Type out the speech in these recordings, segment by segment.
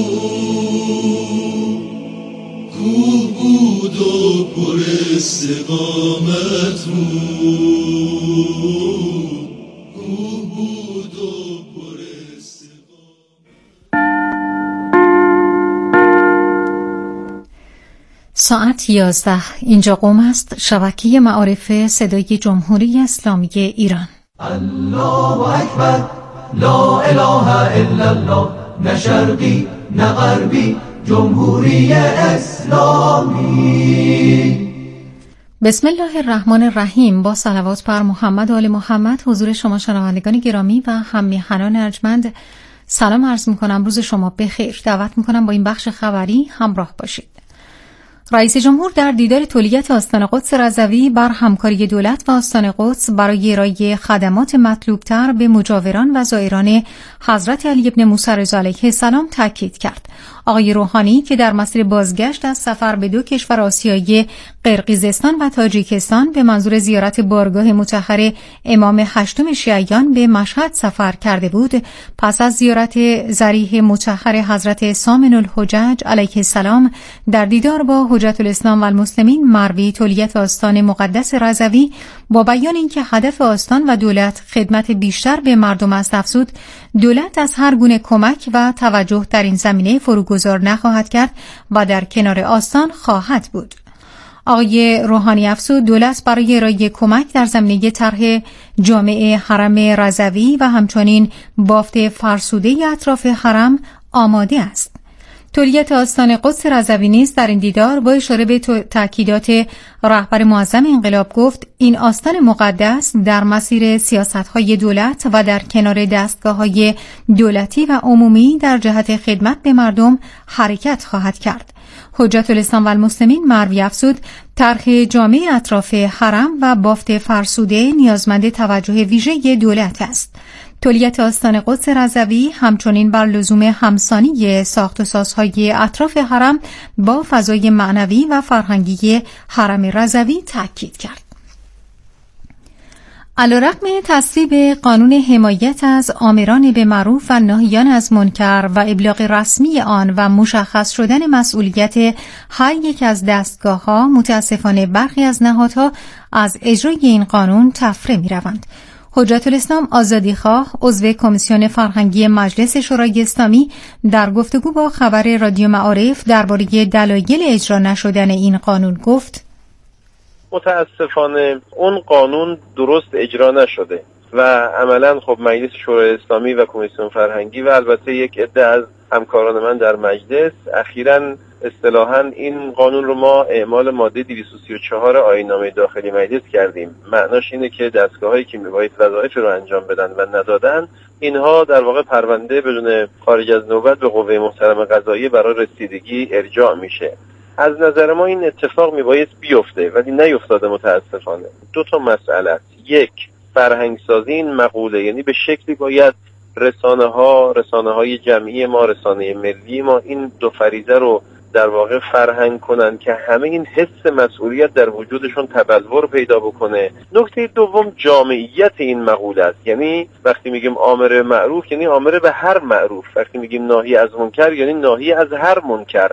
کوه بود و پر استقامت بود، کوه بود و پر استقامت. ساعت 11. اینجا قم است، شبکه معارف صدای جمهوری اسلامی ایران. الله اکبر، لا اله الا الله، نه شرقی نه غربی، جمهوری اسلامی. بسم الله الرحمن الرحیم. با صلوات بر محمد و آل محمد حضور شما شنوندگان گرامی و هم میهنان ارجمند سلام عرض میکنم. روز شما بخیر. دعوت میکنم با این بخش خبری همراه باشید. رئیس جمهور در دیدار تولیت آستان قدس رضوی بر همکاری دولت و آستان قدس برای ارائه خدمات مطلوبتر به مجاوران و زائران حضرت علی بن موسی رضا علیه السلام تاکید کرد. آقای روحانی که در مسیر بازگشت از سفر به دو کشور آسیایی قرقیزستان و تاجیکستان به منظور زیارت بارگاه مطهر امام هشتم شیعیان به مشهد سفر کرده بود، پس از زیارت ضریح مطهر حضرت سامن الحجج علیه السلام در دیدار با حجت الاسلام و المسلمین مروی تولیت آستان مقدس رضوی با بیان اینکه هدف آستان و دولت خدمت بیشتر به مردم است افزود دولت از هر گونه کمک و توجه در این زمینه فروگذار نخواهد کرد و در کنار آستان خواهد بود. آقای روحانی افزود دولت برای ارائه کمک در زمینه طرح جامع حرم رضوی و همچنین بافت فرسوده اطراف حرم آماده است. تولیت آستان قدس رضوی نیز در این دیدار با اشاره به تأکیدات رهبر معظم انقلاب گفت این آستان مقدس در مسیر سیاست‌های دولت و در کنار دستگاه‌های دولتی و عمومی در جهت خدمت به مردم حرکت خواهد کرد. حجت الاسلام و المسلمین مروی افزود طرح جامع اطراف حرم و بافت فرسوده نیازمند توجه ویژه دولت است. تولیت آستان قدس رضوی همچنین بر لزوم همسانی ساخت و سازهای اطراف حرم با فضای معنوی و فرهنگی حرم رضوی تاکید کرد. علیرغم تصویب قانون حمایت از آمران به معروف و ناهیان از منکر و ابلاغ رسمی آن و مشخص شدن مسئولیت هر یک از دستگاه‌ها، متاسفانه برخی از نهادها از اجرای این قانون تفره می‌روند. حجت الاسلام آزادیخواه عضو کمیسیون فرهنگی مجلس شورای اسلامی در گفتگو با خبر رادیو معارف درباره دلایل اجرا نشدن این قانون گفت: متاسفانه اون قانون درست اجرا نشده و عملاً خب مجلس شورای اسلامی و کمیسیون فرهنگی و البته یک عده از همکاران من در مجلس اخیراً اصطلاحاً این قانون رو ما اعمال ماده 234 آیین‌نامه داخلی مجلس کردیم. معناش اینه که دستگاه‌هایی که می‌باید وظایف رو انجام بدن و ندادن، اینها در واقع پرونده بدون خارج از نوبت به قوه محترمه قضاییه برای رسیدگی ارجاع میشه. از نظر ما این اتفاق میباید بیفته ولی نیفتاده متاسفانه. دو تا مسئله است. یک، فرهنگسازی این مقوله، یعنی به شکلی باید رسانه‌های جمعی ما، رسانه ملی ما این دو فریضه رو در واقع فرهنگ کنن که همه این حس مسئولیت در وجودشون تبلور پیدا بکنه. نکته دوم جامعیت این مقوله است، یعنی وقتی میگیم آمر معروف یعنی آمر به هر معروف، وقتی میگیم ناهی از منکر یعنی ناهی از هر منکر.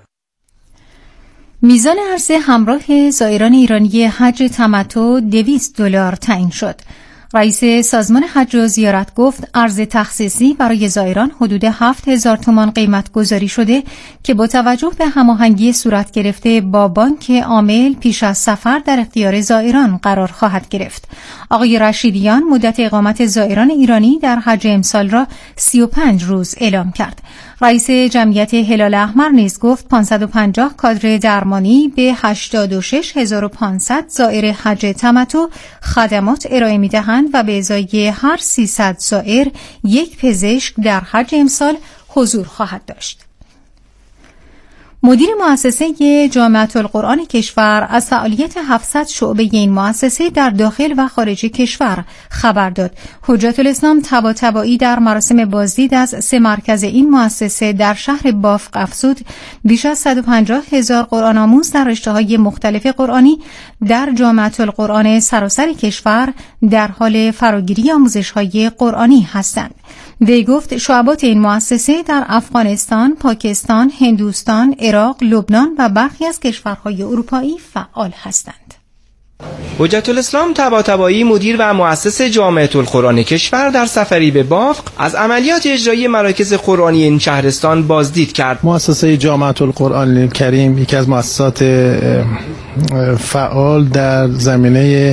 میزان عرضه همراه زائران ایرانی حج تمتع $200 تعیین شد. رئیس سازمان حج و زیارت گفت ارز تخصیصی برای زائران حدود 7,000 تومان قیمت گذاری شده که با توجه به هماهنگی صورت گرفته با بانک عامل پیش از سفر در اختیار زائران قرار خواهد گرفت. آقای رشیدیان مدت اقامت زائران ایرانی در حج امسال را 35 روز اعلام کرد. رئیس جمعیت هلال احمر نیز گفت 550 کادر درمانی به 86,500 زائر حج تمتع خدمات ارائه می‌دهند و به ازای هر 300 زائر یک پزشک در حج امسال حضور خواهد داشت. مدیر مؤسسه جامعه القرآن کشور از فعالیت 700 شعبه این مؤسسه در داخل و خارج کشور خبر داد. حجت الاسلام طباطبایی در مراسم بازدید از 3 مرکز این مؤسسه در شهر بافق افزود بیش از 150,000 قرآن آموز در رشته‌های مختلف قرآنی در جامعه القرآن سراسر کشور در حال فراگیری آموزش‌های قرآنی هستند. وی گفت شعبات این مؤسسه در افغانستان، پاکستان، هندوستان، عراق، لبنان و برخی از کشورهای اروپایی فعال هستند. حجت الاسلام طباطبایی مدیر و مؤسس جامعه القرآن کشور در سفری به بافق از عملیات اجرایی مراکز قرآنی این شهرستان بازدید کرد. مؤسسه جامعه القرآن کریم یکی از مؤسسات فعال در زمینه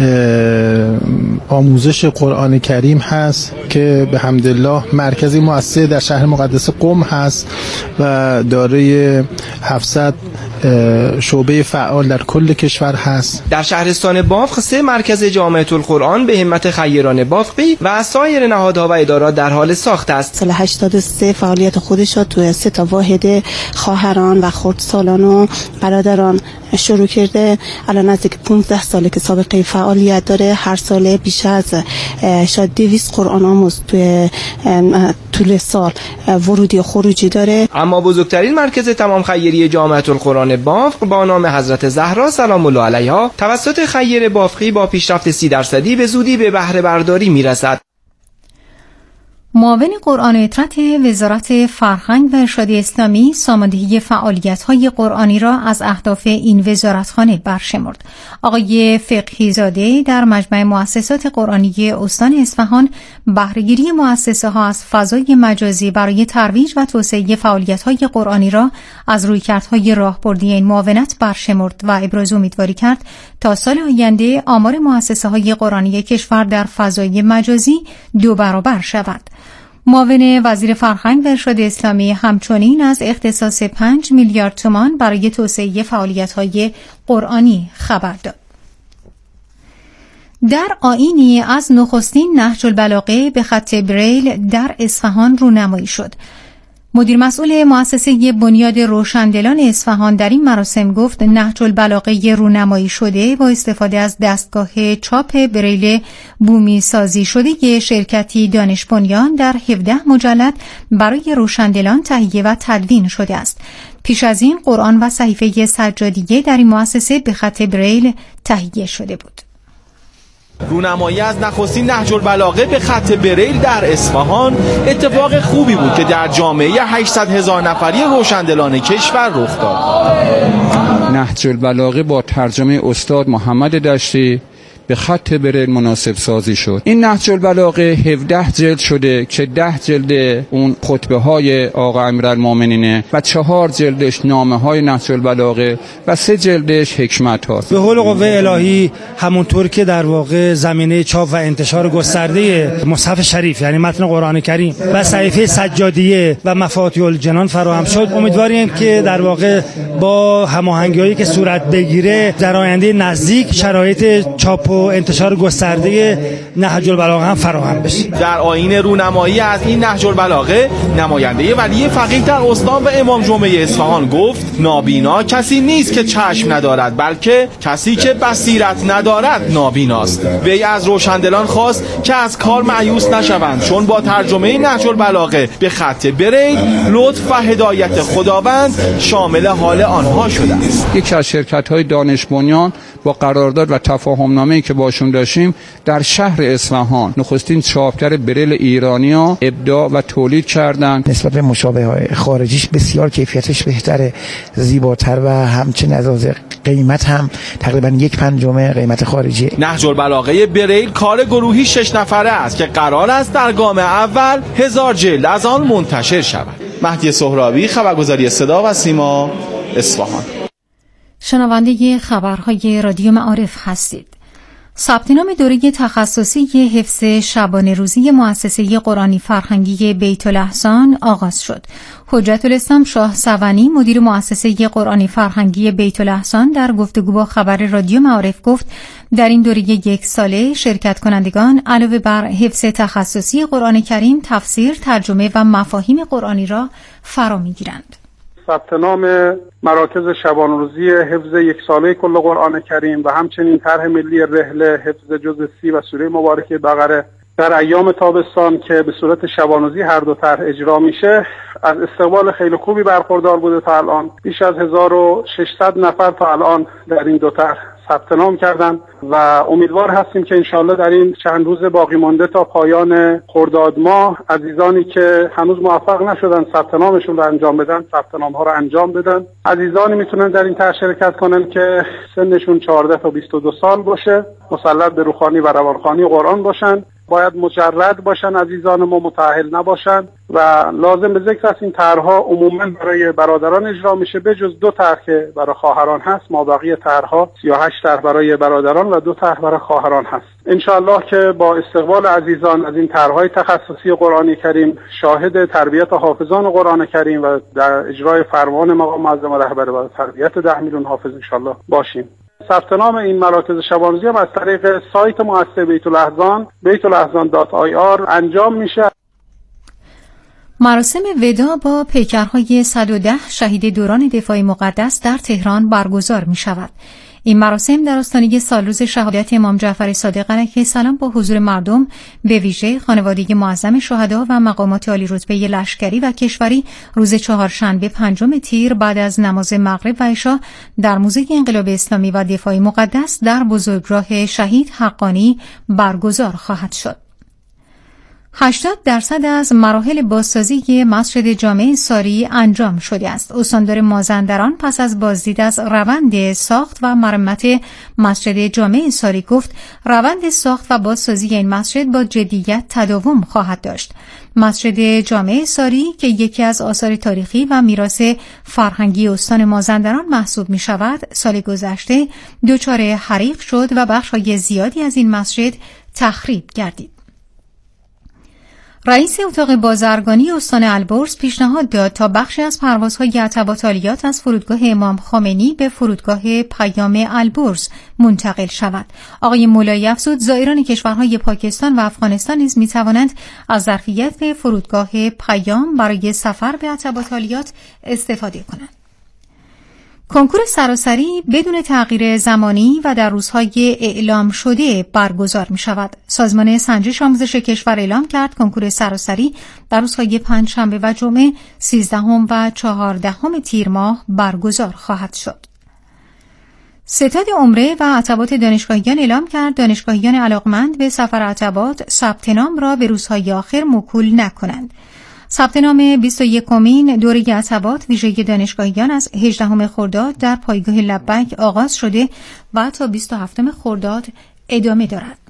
آموزش قرآن کریم هست که به حمدالله مرکزی مؤسسه در شهر مقدس قم هست و دارای 700 شعبه فعال در کل کشور هست. در شهرستان بافق 3 مرکز جامعه القرآن به همت خیران بافقی و سایر نهادها و ادارات در حال ساخت است. سال 83 فعالیت خودش را توی 3 تا واحد خواهران و خردسالان و برادران شروع کرده. الان نزدیک 15 ساله که سابقه فعالیت داره. هر ساله بیش از شاید 200 قرآن آموز توی طول سال ورودی و خروجی داره. اما بزرگترین مرکز تمام خیری جامعه القرآن بافق با نام حضرت زهرا سلام الله علیها توسط خیر بافقی با پیشرفت 30% به زودی به بهره برداری میرسد. معاون قرآن و اطرت وزارت فرهنگ و ارشاد اسلامی ساماندهی فعالیت‌های قرآنی را از اهداف این وزارتخانه برشمرد. آقای فقیهی زاده در مجمع مؤسسات قرآنی استان اصفهان بهره‌گیری مؤسسه‌ها از فضای مجازی برای ترویج و توسعه فعالیت‌های قرآنی را از رویکردهای راهبردی این معاونت برشمرد و ابراز امیدواری کرد تا سال آینده آمار مؤسسه‌های قرآنی کشور در فضای مجازی 2 برابر شود. معاون وزیر فرهنگ و ارشاد اسلامی همچنین از اختصاص 5 میلیارد تومان برای توسعه فعالیت‌های قرآنی خبر داد. در آیینی از نخستین نهج البلاغه به خط بریل در اصفهان رونمایی شد. مدیر مسئول مؤسسه بنیاد روشندلان اصفهان در این مراسم گفت نهج البلاغه رونمایی شده با استفاده از دستگاه چاپ بریل بومی سازی شده شرکتی دانش بنیان در 17 مجلد برای روشندلان تهیه و تدوین شده است. پیش از این قرآن و صحیفه سجادیه در این مؤسسه به خط بریل تهیه شده بود. رونمایی از نخستین نهج البلاغه به خط بریل در اصفهان اتفاق خوبی بود که در جامعه 800,000 نفری روشندلان کشور رخ داد. نهج البلاغه با ترجمه استاد محمد دشتی به خط بریل مناسب سازی شد. این نهج البلاغه 17 جلد شده که 10 جلد اون خطبه های آقا امیرالمومنینه و 4 جلدش نامه های نهج البلاغه و 3 جلدش حکمت هاست. به حول قوه الهی همونطور که در واقع زمینه چاپ و انتشار گسترده مصحف شریف یعنی متن قرآن کریم و صحیفه سجادیه و مفاتیح الجنان فراهم شد، امیدواریم که در واقع با هماهنگی‌هایی که صورت بگیره در آینده نزدیک شرایط چاپ و انتشار گسترده نهج البلاغه هم فراهم بشه. در آیین رونمایی از این نهج البلاغه نماینده ولی فقیه در استان و امام جمعه اصفهان گفت نابینا کسی نیست که چشم ندارد، بلکه کسی که بصیرت ندارد نابیناست. وی از روشندلان خواست که از کار مایوس نشوند، چون با ترجمه نهج البلاغه به خط بریل لطف و هدایت خداوند شامل حال آنها شده است. یکی از شرکت‌های دانش بنیان با قرارداد و تفاهم‌نامه‌ای که باشون داشتیم در شهر اصفهان نخستین چاپگر بریل ایرانی ها ابداع و تولید کردن. نسبت به مشابه‌های خارجیش بسیار کیفیتش بهتره، زیباتر و همچنین از قیمت هم تقریبا 1/5 قیمت خارجی. نهج البلاغه بریل کار گروهی 6 نفره است که قرار است در گام اول 1000 جلد از آن منتشر شود. مهدی سهرابی، خبرگزاری صدا و سیما، اصفهان. شنونده خبرهای رادیو معارف هستید. ثبت نام دوره تخصصی حفظ شبانه روزی مؤسسه قرآنی فرهنگی بیت الاحسان آغاز شد. حجت الاسلام شاه سوانی مدیر مؤسسه قرآنی فرهنگی بیت الاحسان در گفتگو با خبر رادیو معارف گفت در این دوره 1 ساله شرکت کنندگان علاوه بر حفظ تخصصی قرآن کریم تفسیر، ترجمه و مفاهیم قرآنی را فرا می‌گیرند. ثبت نام مراکز شبانه‌روزی حفظ 1 ساله کل قرآن کریم و همچنین طرح ملی رحله حفظ جزء 30 و سوره مبارکه بقره در ایام تابستان که به صورت شبانه‌روزی هر دو طرح اجرا میشه از استقبال خیلی خوبی برخوردار بوده. تا الان بیش از 1600 نفر تا الان در این دو طرح ثبت نام کردن و امیدوار هستیم که انشالله در این چند روز باقی مانده تا پایان خرداد ماه عزیزانی که هنوز موفق نشدن ثبت نامشون رو انجام بدن ثبت نام ها رو انجام بدن. عزیزانی میتونن در این طرح شرکت کنن که سنشون 14 تا 22 سال باشه، مسلط به روحانی و روانخوانی قرآن باشن، باید مجرد باشن، عزیزان ما متأهل نباشن و لازم به ذکر است این طرح‌ها عموما برای برادران اجرا میشه به جز 2 طرح که برای خواهران هست. مابقی طرح‌ها 38 طرح برای برادران و 2 طرح برای خواهران هست. انشاءالله که با استقبال عزیزان از این طرح‌های تخصصی قرآن کریم شاهد تربیت حافظان قرآن کریم و در اجرای فرمان مقام معظم رهبر و تربیت 10 میلیون حافظ انشاءالله باشیم. ثبت نام این مراکز شبانروزی هم از طریق سایت مؤسسه بیت‌الاحزان بیت‌الاحزان.ir انجام میشه. مراسم وداع با پیکرهای 110 شهید دوران دفاع مقدس در تهران برگزار می شود. این مراسم در آستانه سالروز شهادت امام جعفر صادق علیه السلام با حضور مردم به ویژه خانواده معظم شهدا و مقامات عالی رتبه لشکری و کشوری روز چهارشنبه 5 تیر بعد از نماز مغرب و عشا در موزه انقلاب اسلامی و دفاع مقدس در بزرگراه شهید حقانی برگزار خواهد شد. 80% از مراحل بازسازی مسجد جامع ساری انجام شده است. استاندار مازندران پس از بازدید از روند ساخت و مرمت مسجد جامع ساری گفت روند ساخت و بازسازی این مسجد با جدیت تداوم خواهد داشت. مسجد جامع ساری که یکی از آثار تاریخی و میراث فرهنگی استان مازندران محسوب می شود، سال گذشته دچار حریق شد و بخش‌های زیادی از این مسجد تخریب گردید. رئیس اتاق بازرگانی استان البرز پیشنهاد داد تا بخشی از پروازهای عتبات عالیات از فرودگاه امام خمینی به فرودگاه پیام البرز منتقل شود. آقای مولایی افزود زائران کشورهای پاکستان و افغانستان نیز می‌توانند از ظرفیت فرودگاه پیام برای سفر به عتبات عالیات استفاده کنند. کنکور سراسری بدون تغییر زمانی و در روزهای اعلام شده برگزار می شود. سازمان سنجش آموزش کشور اعلام کرد کنکور سراسری در روزهای پنجشنبه و جمعه 13 و 14 تیر ماه برگزار خواهد شد. ستاد عمره و عتبات دانشگاهیان اعلام کرد دانشگاهیان علاقمند به سفر عتبات ثبت نام را به روزهای آخر موکول نکنند. ثبت نام 21مین دوره عتبات ویژه دانشگاهیان از 18 خرداد در پایگاه لبیک آغاز شده و تا 27 خرداد ادامه دارد.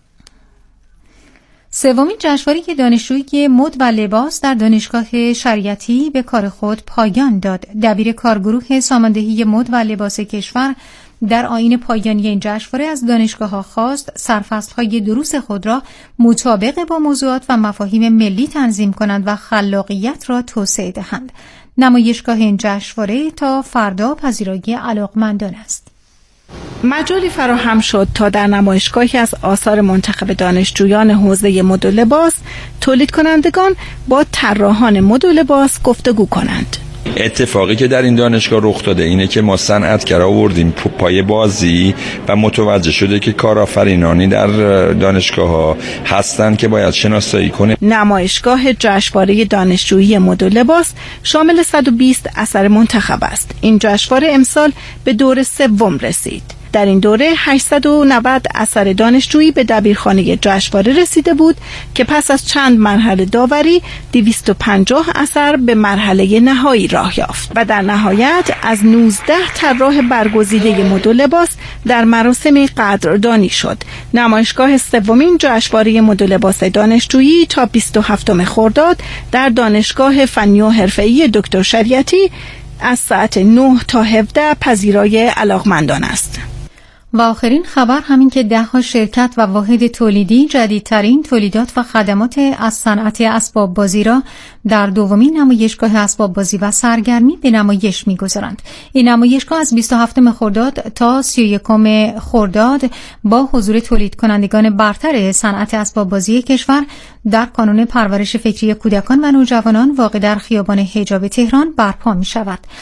سومین جشنواره دانشجویی مد و لباس در دانشگاه شریعتی به کار خود پایان داد. دبیر کارگروه ساماندهی مد و لباس کشور در آیین پایانی این جشنواره از دانشگاه‌ها خواست سرفصل‌های دروس خود را مطابق با موضوعات و مفاهیم ملی تنظیم کنند و خلاقیت را توسعه دهند. نمایشگاه این جشنواره تا فردا پذیرایی علاقمندان است. مجالی فراهم شد تا در نمایشگاهی از آثار منتخب دانشجویان حوزه مد و لباس تولید کنندگان با طراحان مد و لباس گفتگو کنند. اتفاقی که در این دانشگاه رخ داده اینه که ما صنعتگر آوردیم پای بازی و متوجه شده که کارآفرینانی در دانشگاه ها هستن که باید شناسایی کنه. نمایشگاه جشنواره دانشجویی مد و لباس شامل 120 اثر منتخب است. این جشنواره امسال به دور سوم رسید. در این دوره 890 اثر دانشجویی به دبیرخانه جشنواره رسیده بود که پس از چند مرحله داوری 250 اثر به مرحله نهایی راه یافت و در نهایت از 19 طراح برگزیده مد و لباس در مراسم قدردانی شد. نمایشگاه سومین جشنواره مد و لباس دانشجویی تا 27 خرداد در دانشگاه فنی و حرفه‌ای دکتر شریعتی از ساعت 9 تا 17 پذیرای علاقمندان است. و آخرین خبر همین که 10 شرکت و واحد تولیدی جدیدترین تولیدات و خدمات از صنعت اسباب بازی را در دومین نمایشگاه اسباب بازی و سرگرمی به نمایش می‌گذارند. این نمایشگاه از 27 خرداد تا 31 خرداد با حضور تولید کنندگان برتر صنعت اسباب بازی کشور در کانون پرورش فکری کودکان و نوجوانان واقع در خیابان حجاب تهران برپا می‌شود.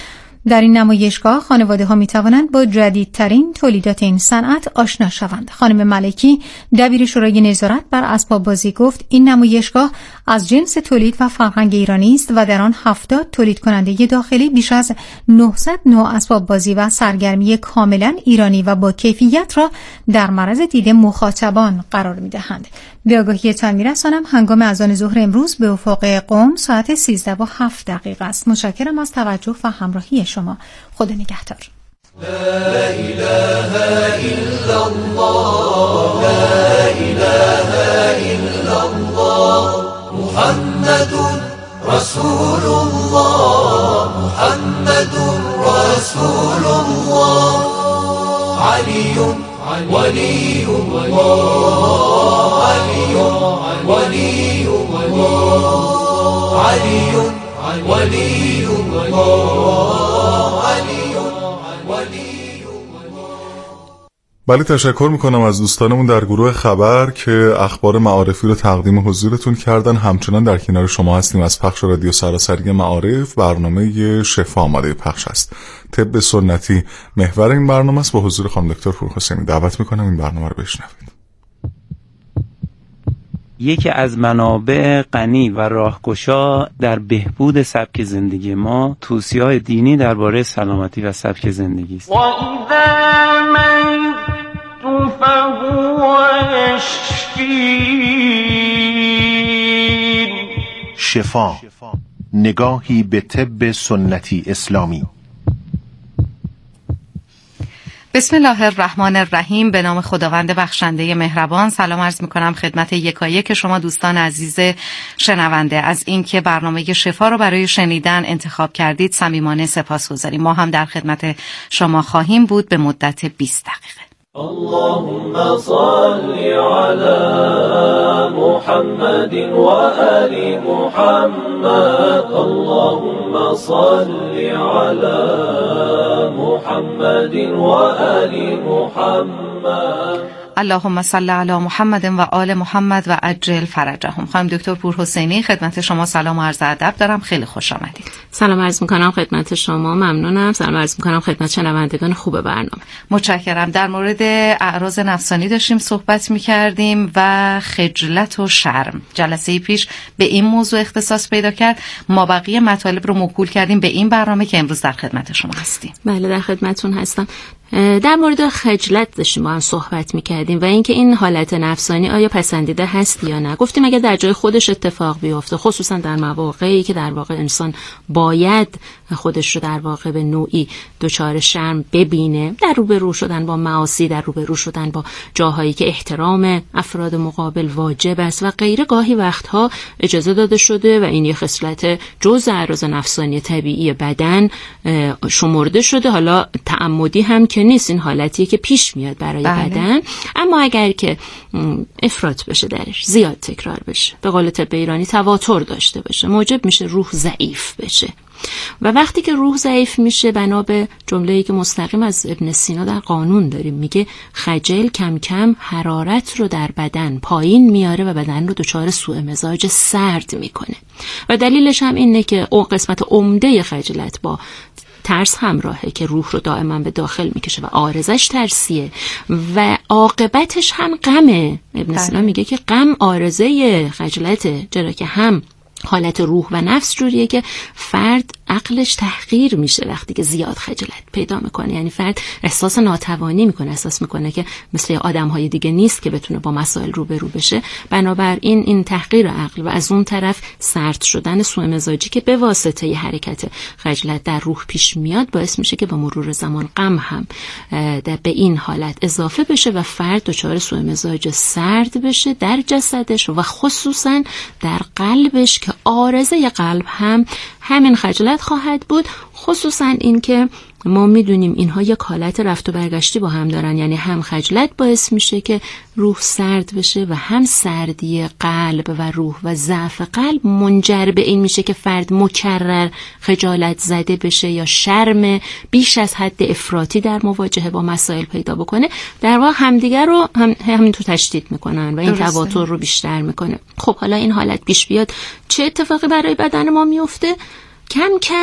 در این نمایشگاه خانواده‌ها می‌توانند با جدیدترین تولیدات این صنعت آشنا شوند. خانم ملکی دبیر شورای نظارت بر اسباب بازی گفت این نمایشگاه از جنس تولید و فرهنگ ایرانی است و در آن 70 تولید کننده داخلی بیش از 900 نوع اسباب بازی و سرگرمی کاملا ایرانی و با کیفیت را در معرض دید مخاطبان قرار می‌دهند. به آگاهیتان می‌رسانم هنگام اذان ظهر امروز به افق قم ساعت 13:07 است. متشکرم از توجه و همراهی شما. خدا نگهدار. لا إله إلا الله لا إله إلا الله محمد رسول الله محمد رسول الله علي ولي الله علي ولي الله علي ولي الله علي. بله، تشکر میکنم از دوستانمون در گروه خبر که اخبار معارفی رو تقدیم حضورتون کردن. همچنان در کنار شما هستیم از پخش رادیو سراسری معارف. برنامه شفا آماده پخش است. طب سنتی محور این برنامه است. با حضور خانم دکتر پورحسینی دعوت میکنم این برنامه رو بشنوید. یکی از منابع غنی و راهگشا در بهبود سبک زندگی ما توصیه‌های دینی درباره سلامتی و سبک زندگی است. شفا، نگاهی به طب سنتی اسلامی. بسم الله الرحمن الرحیم. به نام خداوند بخشنده مهربان. سلام عرض می‌کنم خدمت یکایک شما دوستان عزیز شنونده. از اینکه برنامه شفا رو برای شنیدن انتخاب کردید صمیمانه سپاسگزاریم. ما هم در خدمت شما خواهیم بود به مدت 20 دقیقه. اللهم صل على محمد و آل محمد. اللهم صل على محمد و آل محمد. اللهم صل علی محمد و آل محمد و عجل فرجهم. خانم دکتر پورحسینی خدمت شما سلام و عرض ادب دارم. خیلی خوش آمدید. سلام عرض می‌کنم خدمت شما. ممنونم. سلام عرض می‌کنم خدمت شنوندگان خوب برنامه. متشکرم. در مورد اعراض نفسانی داشتیم صحبت می‌کردیم و خجلت و شرم. جلسه پیش به این موضوع اختصاص پیدا کرد. ما بقیه مطالب رو موکول کردیم به این برنامه که امروز در خدمت شما هستیم. بله، در خدمتتون هستم. در مورد خجلت داشتیم با هم صحبت می‌کردیم و اینکه این حالت نفسانی آیا پسندیده هست یا نه. گفتیم اگه در جای خودش اتفاق بیفته، خصوصا در مواقعی که در واقع انسان باید خودش رو در واقع به نوعی دچار شرم ببینه، در روبرو شدن با معاصی، در روبرو شدن با جاهایی که احترام افراد مقابل واجب است و غیره، گاهی وقتها اجازه داده شده و این یه خصلت جزء اعراض نفسانی طبیعی بدن شمرده شده. حالا تعمدی هم که نیست، این حالتیه که پیش میاد برای بدن. اما اگر که افراط بشه درش، زیاد تکرار بشه، به قول طب ایرانی تواتر داشته باشه، موجب میشه روح ضعیف بشه. و وقتی که روح ضعیف میشه، بنا به جمله‌ای که مستقیم از ابن سینا در قانون داریم، میگه خجل کم کم حرارت رو در بدن پایین میاره و بدن رو دچار سوء مزاج سرد میکنه. و دلیلش هم اینه که اون قسمت عمده خجلت با ترس همراهه که روح رو دائما به داخل میکشه و عارضش ترسیه و عاقبتش هم غمه. ابن سینا میگه که غم عارضه خجلته، چرا که هم حالت روح و نفس جوریه که فرد عقلش تحقیر میشه وقتی که زیاد خجلت پیدا میکنه. یعنی فرد احساس ناتوانی میکنه، احساس میکنه که مثل آدمهای دیگه نیست که بتونه با مسائل روبرو بشه. بنابراین این تحقیر عقل و از اون طرف سرد شدن سوء مزاجی که به واسطه ی حرکت خجلت در روح پیش میاد، باعث میشه که با مرور زمان غم هم به این حالت اضافه بشه و فرد دچار سوء مزاج سرد بشه در جسدش و خصوصا در قلبش که عارضه قلب هم همین خجلت خواهد بود. خصوصا این که ما میدونیم اینها یک حالت رفت و برگشتی با هم دارن، یعنی هم خجلت باعث میشه که روح سرد بشه و هم سردی قلب و روح و ضعف قلب منجر به این میشه که فرد مکرر خجالت زده بشه یا شرم بیش از حد افراطی در مواجهه با مسائل پیدا بکنه. در واقع همدیگر رو همینطور تشدید میکنن و این تواتر رو بیشتر میکنه. خب حالا این حالت پیش بیاد، چه اتفاقی برای بدن ما میفته؟ کم کم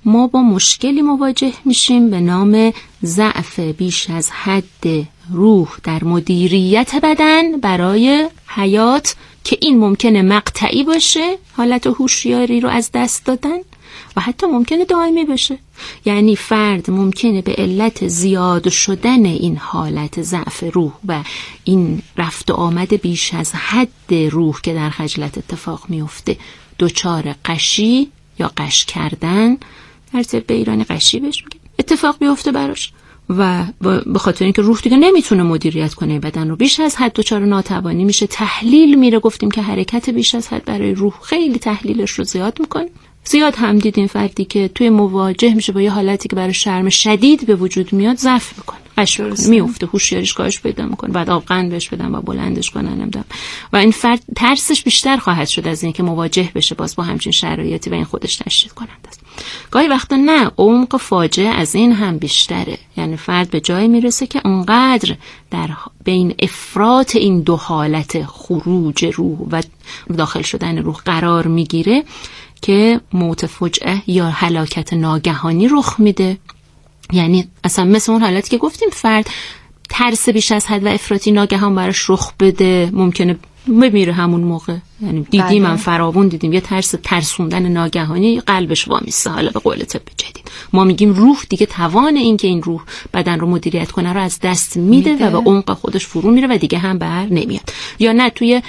ما با مشکلی مواجه میشیم به نام ضعف بیش از حد روح در مدیریت بدن برای حیات، که این ممکنه مقطعی باشه، حالت هوشیاری رو از دست دادن، و حتی ممکنه دائمی بشه. یعنی فرد ممکنه به علت زیاد شدن این حالت ضعف روح و این رفت و آمد بیش از حد روح که در خجلت اتفاق میفته دچار قشی یا قش کردن، در طب ایرانی قشی بهش میگن، اتفاق بیفته براش، و به خاطر اینکه روح دیگه نمیتونه مدیریت کنه بدن رو، بیش از حد دچار ناتوانی میشه، تحلیل میره. گفتیم که حرکت بیش از حد برای روح خیلی تحلیلش رو زیاد میکنه. زیاد هم دیدیم فردی که توی مواجه میشه با یه حالتی که برای شرم شدید به وجود میاد ضعف میکنه، قش میفته، هوشیاریش کاهش پیدا میکنه، بعد آبقند بهش بدن و بلندش کنن نمیدونم، و این فرد ترسش بیشتر خواهد شد از اینکه مواجه بشه باز با همچین شرایطی، و این خودش تشدید کننده است. گاهی وقتا نه، عمق فاجعه از این هم بیشتره. یعنی فرد به جایی میرسه که اونقدر در بین افراط این دو حالت خروج روح و داخل شدن روح قرار میگیره که موت فجعه یا هلاکت ناگهانی رخ میده. یعنی اصلا مثل اون حالتی که گفتیم فرد ترس بیش از حد و افراطی ناگهان براش رخ بده، ممکنه بمیره همون موقع. یعنی دیدیم من فراوون دیدیم یه ترسوندن ناگهانی قلبش وامیسته. حالا به قول طب جدید ما میگیم روح دیگه توان این که این روح بدن رو مدیریت کنه رو از دست میده و به عمق خودش فرو میره و دیگه هم بر نمیاد. یا نه توی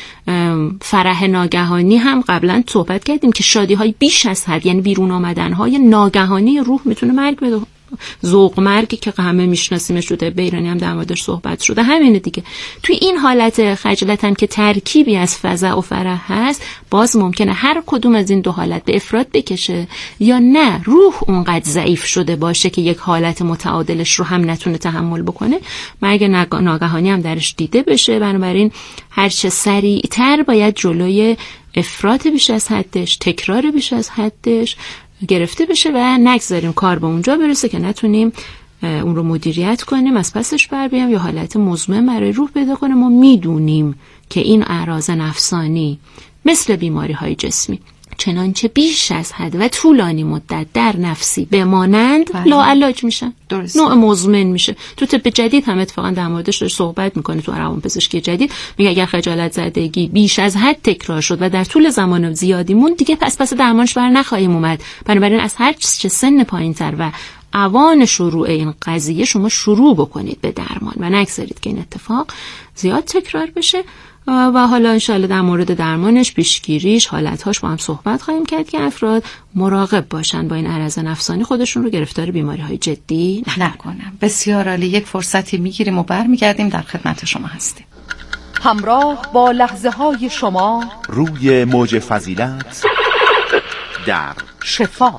فرح ناگهانی هم قبلا صحبت کردیم که شادی های بیش از حد، یعنی بیرون آمدن های ناگهانی روح میتونه مرگ بده. ذوق مرگی که همه میشناسیمش رو، به ایرانی هم در موردش صحبت شده، همینه دیگه. توی این حالت خجلت هم که ترکیبی از فزع و فرح هست، باز ممکنه هر کدوم از این دو حالت به افراط بکشه، یا نه روح اونقدر ضعیف شده باشه که یک حالت متعادلش رو هم نتونه تحمل بکنه، مرگ ناگهانی هم درش دیده بشه. بنابراین هرچه سریعتر باید جلوی افراط بیش از حدش، تکرار بیش از حدش گرفته بشه و نگذاریم کار به اونجا برسه که نتونیم اون رو مدیریت کنیم، از پسش بر بیام یا حالت مزمن برای روح پیدا کنه. ما میدونیم که این اعراض نفسانی مثل بیماری های جسمی چنانچه بیش از حد و طولانی مدت در نفسی بمانند لاعلاج میشن، نوع مزمن میشه. تو طب جدید هم اتفاقا در موردش داره صحبت میکنه، تو روانپزشکی جدید میگه اگر خجالت زدگی بیش از حد تکرار شد و در طول زمان زیادی موند، دیگه پس درمانش بر نخواهیم اومد. بنابراین از هر چه سن پایینتر و اوان شروع این قضیه شما شروع بکنید به درمان و نگذارید که این اتفاق زیاد تکرار بشه. و حالا انشاءالله در مورد درمانش، پیشگیریش، حالتهاش با هم صحبت خواهیم کرد که افراد مراقب باشن با این اعراض نفسانی خودشون رو گرفتار بیماری های جدی نکنن. بسیار عالی. یک فرصتی میگیریم و برمیگردیم، در خدمت شما هستیم. همراه با لحظه های شما روی موج فضیلت در شفا.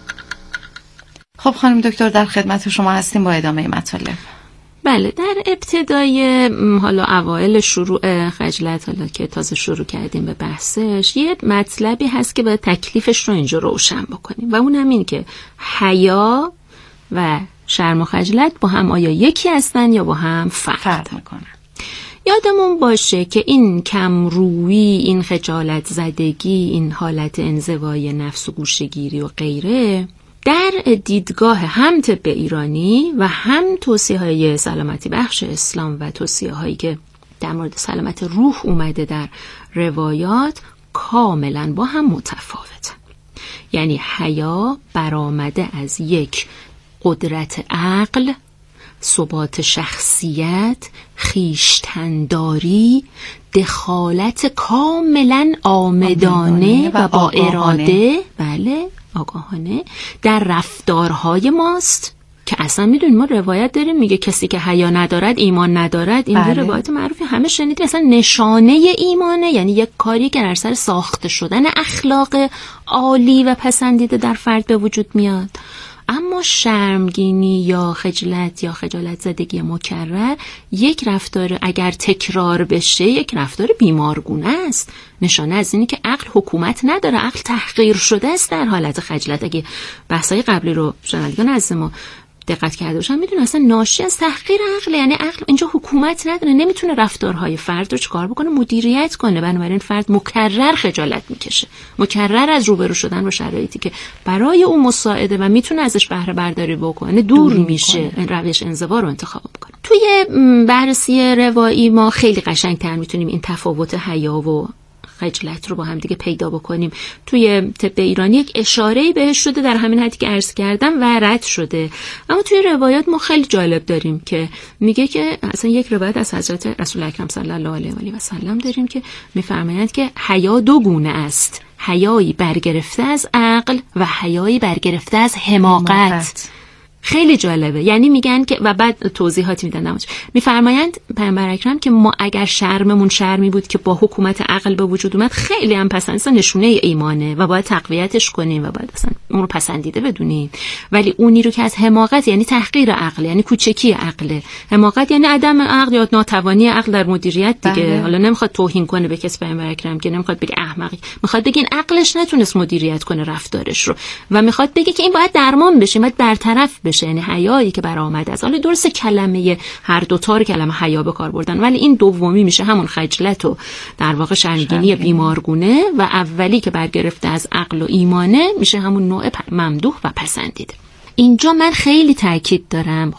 خب خانم دکتر در خدمت شما هستیم با ادامه مطالب. بله، در ابتدای حالا اوایل شروع خجلت، حالا که تازه شروع کردیم به بحثش، یه مطلبی هست که باید تکلیفش رو اینجا روشن بکنیم و اونم این که حیا و شرم و خجلت با هم آیا یکی هستن یا با هم فرق میکنن. یادمون باشه که این کمرویی، این خجالت زدگی، این حالت انزوای نفس و گوشه‌گیری و غیره در دیدگاه هم طب ایرانی و هم توصیه‌های سلامتی بخش اسلام و توصیه‌هایی که در مورد سلامت روح اومده در روایات کاملا با هم متفاوته. یعنی حیا برآمده از یک قدرت عقل، ثبات شخصیت، خویشتن‌داری، دخالت کاملا آمدانه و با اراده، بله آگاهانه، در رفتارهای ماست که اصلا میدونیم ما روایت داریم میگه کسی که حیا ندارد ایمان ندارد. این روایت معروفی همه شنیدید، اصلا نشانه ایمانه، یعنی یک کاری که در سر ساخته شدن اخلاق عالی و پسندیده در فرد به وجود میاد. اما شرمگینی یا خجلت یا خجالت زدگی مکرر یک رفتار اگر تکرار بشه یک رفتار بیمارگونه است، نشانه از اینی که عقل حکومت نداره، عقل تحقیر شده است در حالت خجلت. اگه بحثای قبلی رو شنوندگان عزیز ما دقت کرده باشن میدونن اصلا ناشی از تحقیر عقل. یعنی عقل اینجا حکومت نداره، نمیتونه رفتارهای فرد رو چیکار بکنه، مدیریت کنه. بنابراین فرد مکرر خجالت میکشه، مکرر از روبرو شدن با شرایطی که برای اون مساعده و میتونه ازش بهره برداری بکنه دور میشه، این روش انزوا رو انتخاب میکنه. توی بررسی روایی ما خیلی قشنگ‌تر میتونیم این تفاوت حیا و خجلت رو با هم دیگه پیدا بکنیم. توی طب ایرانی یک اشاره‌ای بهش شده در همین حدی که عرض کردم و رد شده، اما توی روایات ما خیلی جالب داریم که میگه که اصلا یک روایت از حضرت رسول اکرم صلی الله علیه و آله و سلم داریم که میفرمایند که حیا دو گونه است، حیایی برگرفته از عقل و حیایی برگرفته از حماقت. خیلی جالبه. یعنی میگن که و بعد توضیحاتی میدن، میفرمایند پیامبر اکرم که ما اگر شرممون شرمی بود که با حکومت عقل به وجود اومد خیلی هم پسند، نشونه ایمانه و باید تقویتش کنیم و باید اصلا اون رو پسندیده بدونیم، ولی اونی رو که از حماقت یعنی تحقیر عقل، یعنی کوچکی عقل، حماقت یعنی عدم عقل یا ناتوانی عقل در مدیریت دیگه. حالا نمیخواد توهین کنه به کسی پیامبر اکرم که نمیخواد بگه احمقی، میخواد بگه این عقلش نتونست مدیریت کنه رفتارش رو و میخواد بگه که این باید درمان بشه، باید برطرف بشه. یعنی حیایی که برآمد از حالا درست کلمه هر دو تا کلمه حیا به کار بردن، ولی این دومی میشه همون خجلت و در واقع شرمگینی بیمارگونه و اولی که برگرفته از عقل و ایمانه میشه همون نوع ممدوح و پسندیده. اینجا من خیلی تاکید دارم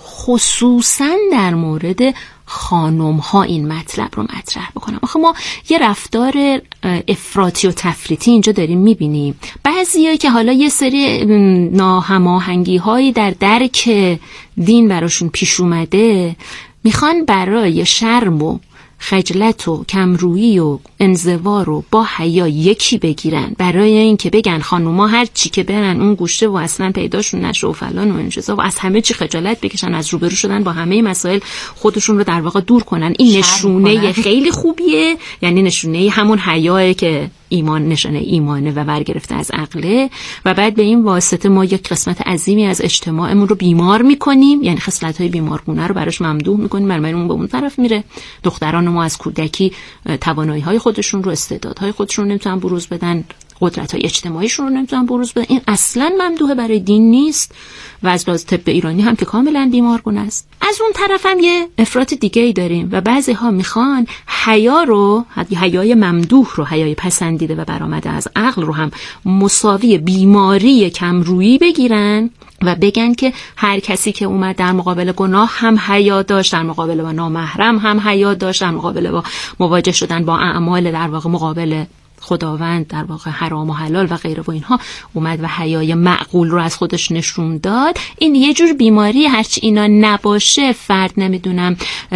خصوصا در مورد خانم ها این مطلب رو مطرح بکنم. آخه ما یه رفتار افراطی و تفریطی اینجا داریم میبینیم. بعضیایی که حالا یه سری ناهماهنگی هایی در درک دین براشون پیش اومده میخوان برای شرم و خجلت و کمرویی و انزوا رو با حیا یکی بگیرن، برای اینکه بگن خانوما هر چی که برن اون گوشه و اصلا پیداشون نشه و فلان و اینجزا و از همه چی خجالت بکشن، از روبرو شدن با همه مسائل خودشون رو در واقع دور کنن. این نشونه خیلی خوبیه، یعنی نشونه همون حیاه که ایمان نشانه ایمانه و برگرفته از عقله و بعد به این واسطه ما یک قسمت عظیمی از اجتماعمون رو بیمار میکنیم، یعنی خصلت‌های بیمارگونه رو براش ممدوح میکنیم، برای اون به اون طرف میره. دختران ما از کودکی توانایی‌های خودشون رو، استعدادهای خودشون رو نمیتونن بروز بدن، قدرت‌های اجتماعیشون رو نمیتونن بروز بدن. این اصلاً ممدوحه، برای دین نیست و از لحاظ طب ایرانی هم که کاملاً بیمارگونه است. از اون طرف هم یه افراط دیگه‌ای داریم و بعضی‌ها میخوان حیا رو، حیای ممدوح رو، حیای پسندیده و برآمده از عقل رو هم مساوی بیماری کمرویی بگیرن و بگن که هر کسی که اومد در مقابل گناه هم حیا داشت، در مقابل با نامحرم هم حیا داشت، در مقابل با مواجه شدن با اعمال در واقع مقابل خداوند در واقع حرام و حلال و غیره و اینها اومد و حیای معقول رو از خودش نشون داد. این یه جور بیماری، هرچی اینا نباشه فرد نمیدونم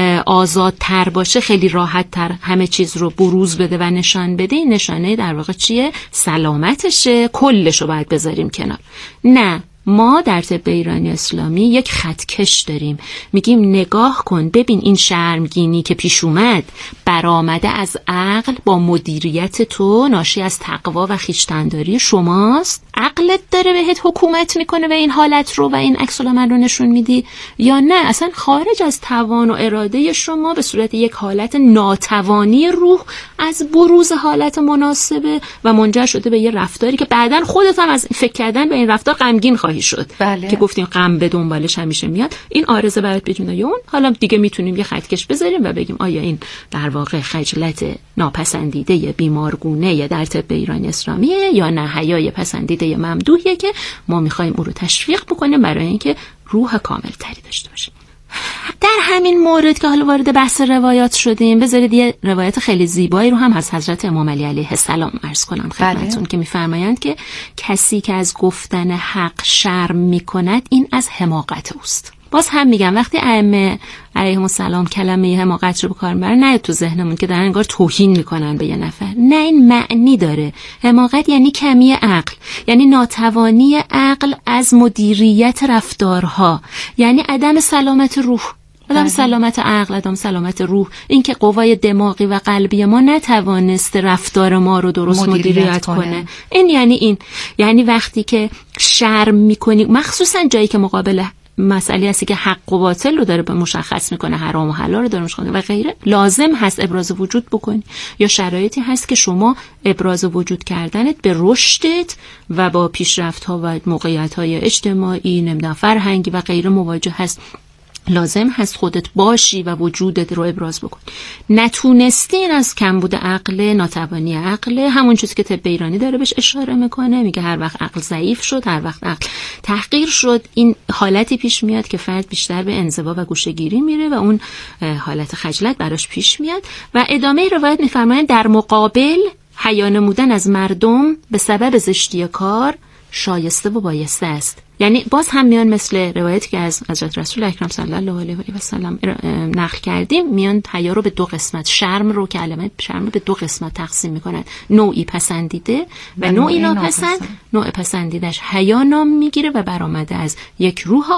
آزادتر باشه، خیلی راحت تر همه چیز رو بروز بده و نشان بده، این نشانه در واقع چیه؟ سلامتشه. کلش رو باید بذاریم کنار. نه، ما در طب ایرانی اسلامی یک خطکش داریم، میگیم نگاه کن ببین این شرمگینی که پیش اومد برآمده از عقل با مدیریت تو، ناشی از تقوا و خویشتن‌داری شماست. عقلت داره بهت حکومت میکنه و این حالت رو و این عکس العمل رو نشون میدی، یا نه اصلا خارج از توان و اراده شما به صورت یک حالت ناتوانی روح از بروز حالت مناسبه و منجر شده به یه رفتاری که بعداً خودت هم از فکر کردن به این رفتار غمگین خواهی شد. بله. که گفتیم غم به دنبالش همیشه میاد. این عارضه برات بجونه اون، حالا دیگه میتونیم یه خطکش بذاریم و بگیم آیا این در واقع خجلت ناپسندیده بیمارگونه در طب ایرانی اسلامیه یا نه حیای پسندیده ممدوحیه که ما میخوایم اون رو تشویق بکنیم برای اینکه روح کامل تری داشته باشیم. در همین مورد که حالا وارد بحث روایات شدیم، بذارید یه روایت خیلی زیبایی رو هم از حضرت امام علی علیه السلام عرض کنم خدمتتون که میفرمایند که کسی که از گفتن حق شرم میکند این از حماقت اوست. باز هم میگم وقتی ائمه علیهم السلام کلمه حماقت رو به کار میبرن، نه تو ذهنمون که دارن انگار توهین میکنن به یه نفر، نه، این معنی داره. حماقت یعنی کمی عقل، یعنی ناتوانی عقل از مدیریت رفتارها، یعنی عدم سلامت روح، عدم سلامت عقل، عدم سلامت روح، این که قوای دماغی و قلبی ما نتوانسته رفتار ما رو درست مدیریت کنه. این یعنی وقتی که شرم میکنی، مخصوصا جایی که مقابل مسئله هستی که حق و باطل رو داره مشخص میکنه، حرام و حلال رو داره مشخص میکنه و غیره، لازم هست ابراز وجود بکنی. یا شرایطی هست که شما ابراز وجود کردنت به رشدت و با پیشرفت‌ها و موقعیت‌های اجتماعی، نمیدونم فرهنگی و غیره مواجه هست، لازم هست خودت باشی و وجودت رو ابراز بکن. نتونستین از کمبود عقل، ناتوانی عقل، همون چیزی که طب ایرانی داره بهش اشاره میکنه، میگه هر وقت عقل ضعیف شد، هر وقت عقل تحقیر شد، این حالتی پیش میاد که فرد بیشتر به انزوا و گوشه‌گیری میره و اون حالت خجلت براش پیش میاد. و ادامه روایت میفرمایند در مقابل حیا نمودن از مردم به سبب زشتی کار شایسته و بایسته است. یعنی باز هم میان مثل روایتی که از حضرت رسول اکرم صلی الله علیه و سلم نقل کردیم، میان حیا رو به دو قسمت، کلمه شرم رو به دو قسمت تقسیم میکنن، نوعی پسندیده و نوعی ناپسند. نوع پسندیدش حیا نام میگیره و برآمده از یک روح